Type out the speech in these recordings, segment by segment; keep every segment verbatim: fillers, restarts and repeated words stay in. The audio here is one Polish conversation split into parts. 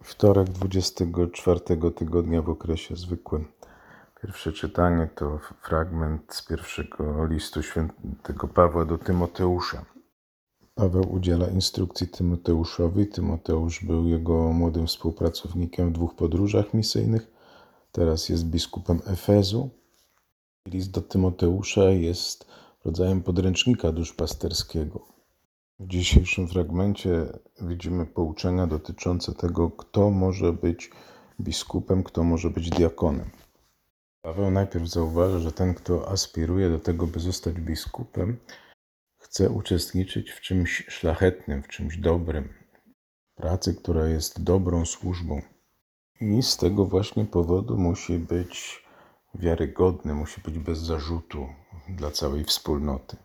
Wtorek dwudziestego czwartego tygodnia w okresie zwykłym. Pierwsze czytanie to fragment z pierwszego listu świętego Pawła do Tymoteusza. Paweł udziela instrukcji Tymoteuszowi. Tymoteusz był jego młodym współpracownikiem w dwóch podróżach misyjnych. Teraz jest biskupem Efezu. List do Tymoteusza jest rodzajem podręcznika duszpasterskiego. W dzisiejszym fragmencie widzimy pouczenia dotyczące tego, kto może być biskupem, kto może być diakonem. Paweł najpierw zauważa, że ten, kto aspiruje do tego, by zostać biskupem, chce uczestniczyć w czymś szlachetnym, w czymś dobrym, pracy, która jest dobrą służbą. I z tego właśnie powodu musi być wiarygodny, musi być bez zarzutu dla całej wspólnoty.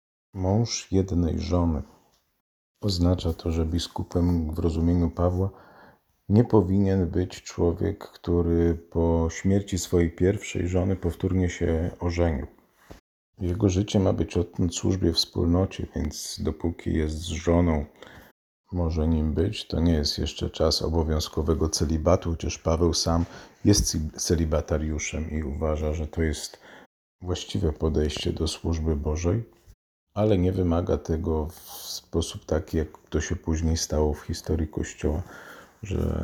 Mąż jednej żony. Oznacza to, że biskupem w rozumieniu Pawła nie powinien być człowiek, który po śmierci swojej pierwszej żony powtórnie się ożenił. Jego życie ma być odtąd służbie wspólnocie, więc dopóki jest z żoną, może nim być, to nie jest jeszcze czas obowiązkowego celibatu, chociaż Paweł sam jest celibatariuszem i uważa, że to jest właściwe podejście do służby Bożej, ale nie wymaga tego w sposób taki, jak to się później stało w historii Kościoła, że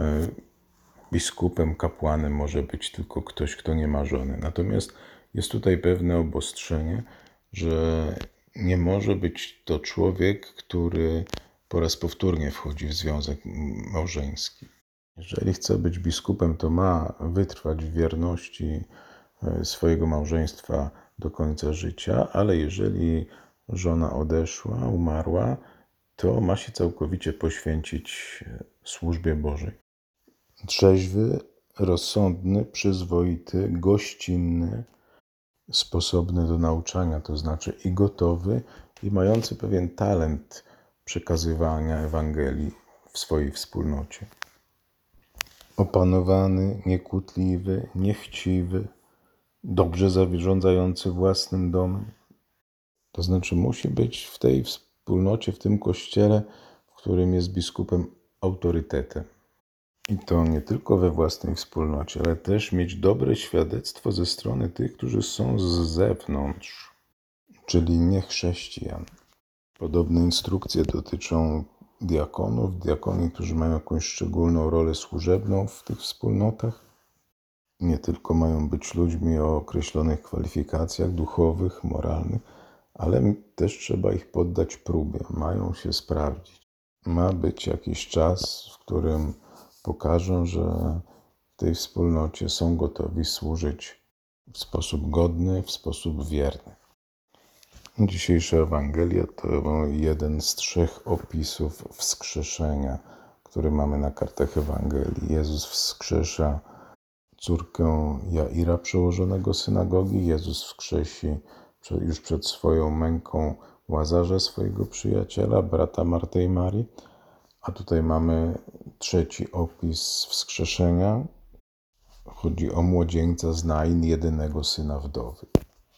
biskupem, kapłanem może być tylko ktoś, kto nie ma żony. Natomiast jest tutaj pewne obostrzenie, że nie może być to człowiek, który po raz powtórnie wchodzi w związek małżeński. Jeżeli chce być biskupem, to ma wytrwać w wierności swojego małżeństwa do końca życia, ale jeżeli żona odeszła, umarła, to ma się całkowicie poświęcić służbie Bożej. Trzeźwy, rozsądny, przyzwoity, gościnny, sposobny do nauczania, to znaczy i gotowy, i mający pewien talent przekazywania Ewangelii w swojej wspólnocie. Opanowany, niekłótliwy, niechciwy, dobrze zarządzający własnym domem. To znaczy musi być w tej wspólnocie, w tym kościele, w którym jest biskupem, autorytetem. I to nie tylko we własnej wspólnocie, ale też mieć dobre świadectwo ze strony tych, którzy są z zewnątrz, czyli nie chrześcijan. Podobne instrukcje dotyczą diakonów, diakoni, którzy mają jakąś szczególną rolę służebną w tych wspólnotach. Nie tylko mają być ludźmi o określonych kwalifikacjach duchowych, moralnych, ale też trzeba ich poddać próbie, mają się sprawdzić. Ma być jakiś czas, w którym pokażą, że w tej wspólnocie są gotowi służyć w sposób godny, w sposób wierny. Dzisiejsza Ewangelia to jeden z trzech opisów wskrzeszenia, który mamy na kartach Ewangelii. Jezus wskrzesza córkę Jaira, przełożonego synagogi. Jezus wskrzesi już przed swoją męką Łazarza, swojego przyjaciela, brata Marty i Marii. A tutaj mamy trzeci opis wskrzeszenia. Chodzi o młodzieńca z Nain, jedynego syna wdowy.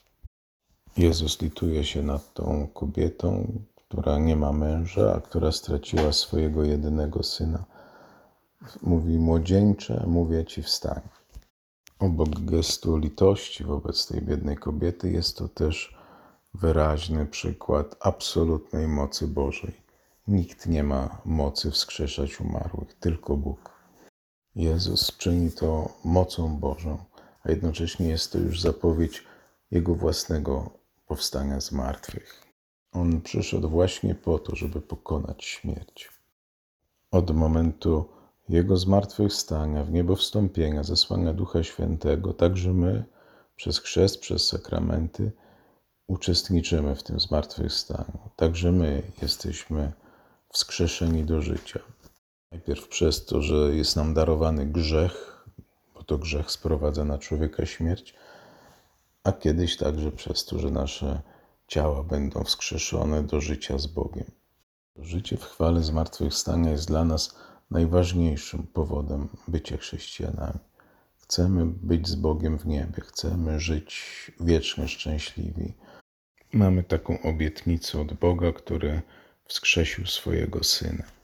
Jezus lituje się nad tą kobietą, która nie ma męża, a która straciła swojego jedynego syna. Mówi: młodzieńcze, mówię ci, wstań. Obok gestu litości wobec tej biednej kobiety jest to też wyraźny przykład absolutnej mocy Bożej. Nikt nie ma mocy wskrzeszać umarłych, tylko Bóg. Jezus czyni to mocą Bożą, a jednocześnie jest to już zapowiedź Jego własnego powstania z martwych. On przyszedł właśnie po to, żeby pokonać śmierć. Od momentu Jego zmartwychwstania, w niebo wstąpienia, zesłania Ducha Świętego, także my przez chrzest, przez sakramenty uczestniczymy w tym zmartwychwstaniu. Także my jesteśmy wskrzeszeni do życia. Najpierw przez to, że jest nam darowany grzech, bo to grzech sprowadza na człowieka śmierć, a kiedyś także przez to, że nasze ciała będą wskrzeszone do życia z Bogiem. Życie w chwale zmartwychwstania jest dla nas najważniejszym powodem bycia chrześcijanami. Chcemy być z Bogiem w niebie, chcemy żyć wiecznie szczęśliwi. Mamy taką obietnicę od Boga, który wskrzesił swojego Syna.